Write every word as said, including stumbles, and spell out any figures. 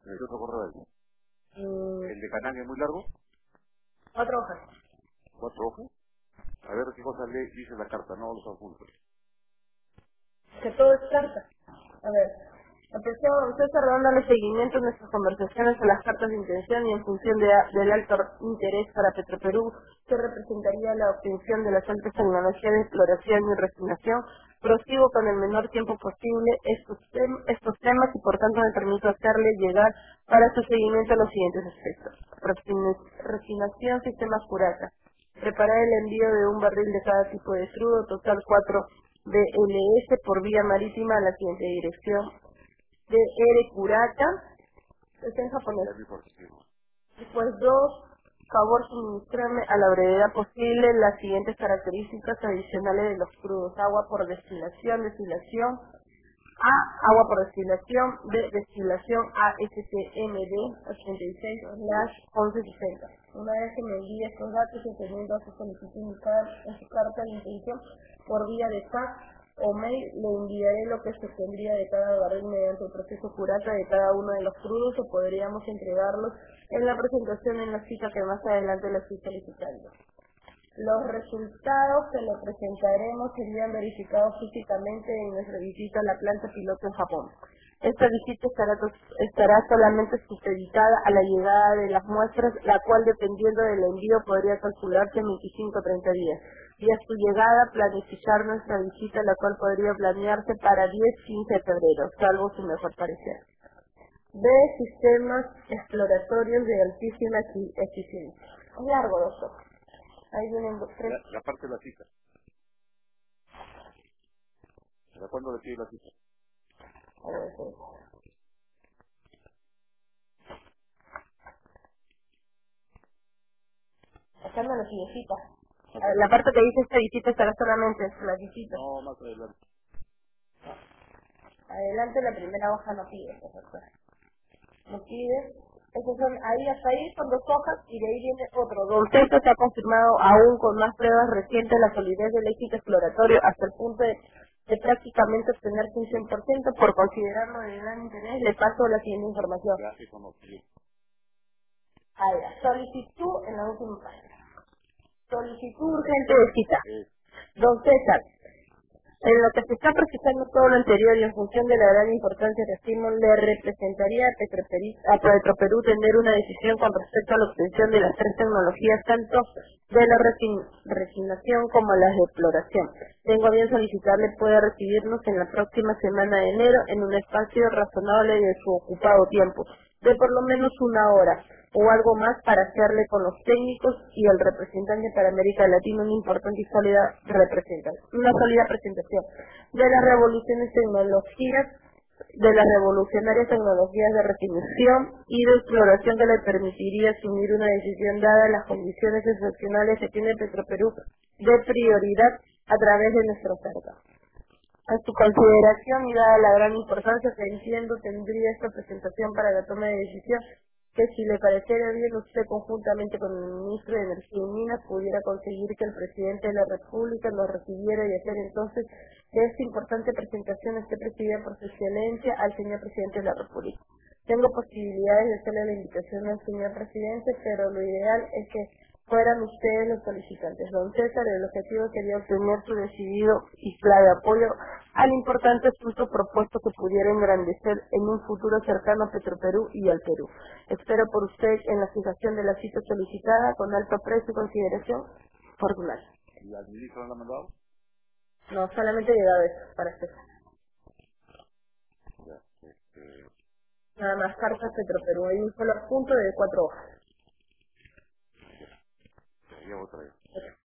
el otro correo ahí. Mm, El de Canán es muy largo, cuatro hojas. cuatro hojas. A ver qué cosa le dice la carta, no los adjuntos. Que todo es carta. A ver, apreciado don César, dándole seguimiento a nuestras conversaciones a las cartas de intención y en función de, del alto interés para Petroperú, que representaría la obtención de las altas tecnologías de exploración y refinación, prosigo con el menor tiempo posible estos, tem estos temas y por tanto me permito hacerle llegar para su seguimiento a los siguientes aspectos. Refina refinación, sistemas Curaca. Preparar el envío de un barril de cada tipo de crudo, total cuatro B L S por vía marítima a la siguiente dirección: de R. Curaca, está en japonés. Después dos, favor suministrarme a la brevedad posible las siguientes características adicionales de los crudos: agua por destilación, destilación A, agua por destilación; B, destilación A S T M D ochenta y seis once sesenta. Una vez que me envíe estos datos y teniendo a su solicitud indicada en su carta de intención por vía de fax o mail, le enviaré lo que se tendría de cada barril mediante el proceso Curaca de cada uno de los crudos, o podríamos entregarlos en la presentación en la cita que más adelante le estoy solicitando. Los resultados que le presentaremos serían verificados físicamente en nuestra visita a la planta piloto en Japón. Esta visita estará, estará solamente supeditada a la llegada de las muestras, la cual, dependiendo del envío, podría calcularse en veinticinco a treinta días. Y a su llegada, planificar nuestra visita, la cual podría planearse para diez a quince de febrero, salvo su mejor parecer. B, sistemas exploratorios de altísima eficiencia. Es largo, doctor. Ahí vienen dos, tres. La, la parte de la cita. ¿Para cuándo le pide la cita? A ver, sí. Acá no lo pide cita. La parte que dice esta visita estará solamente en la visita. No, más adelante. Adelante la primera hoja no pide, profesor. No pide. Esos son, ahí hasta ahí son dos hojas y de ahí viene otro. Don César se ha confirmado aún con más pruebas recientes la solidez del éxito exploratorio hasta el punto de, de prácticamente obtenerse un cien por ciento. Por considerarlo de gran interés, le paso la siguiente información. Ahí, solicitud en la última página. Solicitud urgente de cita. Don César, en lo que se está precisando todo lo anterior y en función de la gran importancia que estimo, le representaría a Petroperú, a Petroperú tener una decisión con respecto a la obtención de las tres tecnologías, tanto de la refin refinación como las de exploración. Tengo a bien solicitarle pueda recibirnos en la próxima semana de enero en un espacio razonable de su ocupado tiempo, de por lo menos una hora o algo más, para hacerle con los técnicos y el representante para América Latina una importante y sólida representación, una sólida presentación de las revoluciones tecnologías, de las revolucionarias tecnologías de refinación y de exploración que le permitiría asumir una decisión dada las condiciones excepcionales que tiene Petroperú de prioridad a través de nuestra oferta. A su consideración y dada la gran importancia que entiendo tendría esta presentación para la toma de decisión, que si le pareciera bien, usted conjuntamente con el ministro de Energía y Minas pudiera conseguir que el presidente de la República nos recibiera y hacer entonces que esta importante presentación esté presidida por su excelencia al señor presidente de la República. Tengo posibilidades de hacerle la invitación al señor presidente, pero lo ideal es que fueran ustedes los solicitantes. Don César, el objetivo sería obtener su decidido y clave apoyo al importante asunto propuesto que pudiera engrandecer en un futuro cercano a Petroperú y al Perú. Espero por usted en la fijación de la cita solicitada con alto aprecio y consideración. Formal. ¿Y al ministro no lo ha mandado? No, solamente he llegado eso para César. Ya, este... Nada más cartas Petroperú. Hay un solo punto de cuatro hojas. Ya, ya otra vez.